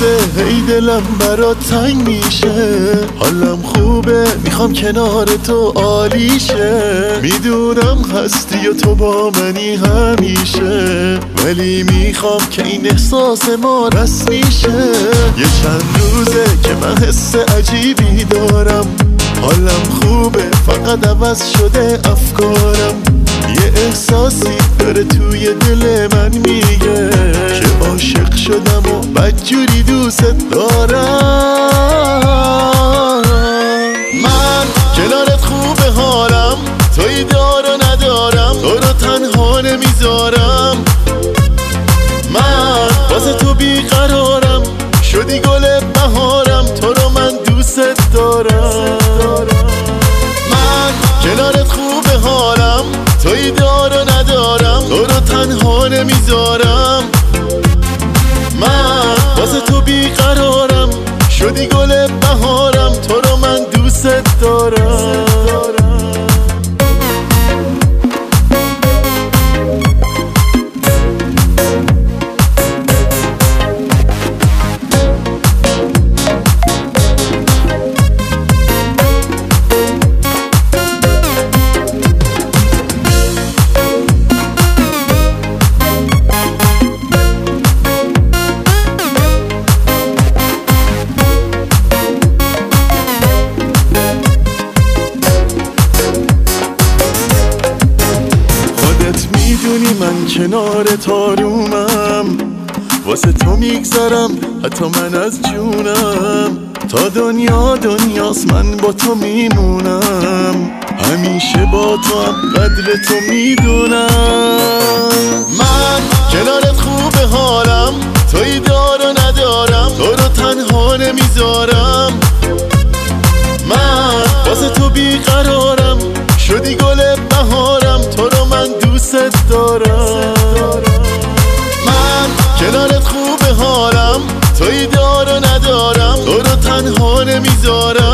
روزه هی دلم برات تنگ میشه، حالم خوبه میخوام کنار تو عالیشه. میدونم هستی و تو با منی همیشه، ولی میخوام که این احساس ما رسمی شه. یه چند روزه که من حس عجیبی دارم، حالم خوبه فقط عوض شده افکارم. یه احساسی داره توی دل من میگه که عاشق شدم و بدجوری دوست دارم. من کنارت خوبه حالم، توی دار و ندارم، تو رو تنها نمیذارم. من واسه تو بیقرارم، شدی گل بهارم، تو رو من دوست دارم. من کنارت خوبه حالم، توی دار و ندارم، تو رو تنها نمیذارم. من واسه تو بیقرارم، شدی گل بهارم، تو رو من دوست دارم. میدونی من کنارت آرومم، واسه تو میگذرم حتی من از جونم. تا دنیا دنیاست من با تو میمونم، همیشه با تو هم قدر تو میدونم. من کنارت خوبه حالم، توی دار و ندارم، تو رو تنها نمیذارم. من واسه تو بیقرارم، شدی گل بهارم، تو رو من دوست دارم. من کنارت خوبه حالم، توی دار و ندارم، تو رو تنها نمیذارم.